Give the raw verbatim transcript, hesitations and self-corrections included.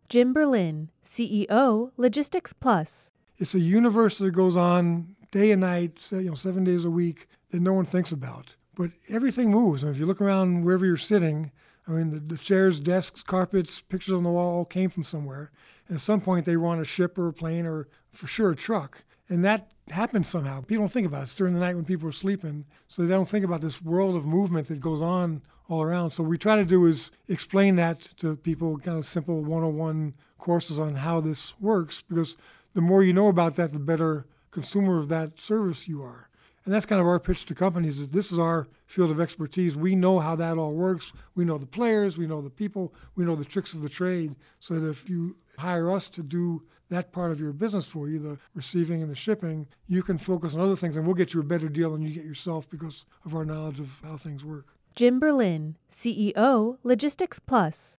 Jim Berlin, C E O, Logistics Plus. It's a universe that goes on day and night, you know, seven days a week that no one thinks about. But everything moves. And if you look around wherever you're sitting, I mean, the, the chairs, desks, carpets, pictures on the wall all came from somewhere. And at some point, they were on a ship or a plane or, for sure, a truck. And that happens somehow. People don't think about it. It's during the night when people are sleeping, so they don't think about this world of movement that goes on all around. So what we try to do is explain that to people, kind of simple one oh one courses on how this works, because the more you know about that, the better consumer of that service you are. And that's kind of our pitch to companies, is this is our field of expertise. We know how that all works. We know the players, we know the people, we know the tricks of the trade, so that if you hire us to do that part of your business for you, the receiving and the shipping, you can focus on other things, and we'll get you a better deal than you get yourself because of our knowledge of how things work. Jim Berlin, C E O, Logistics Plus.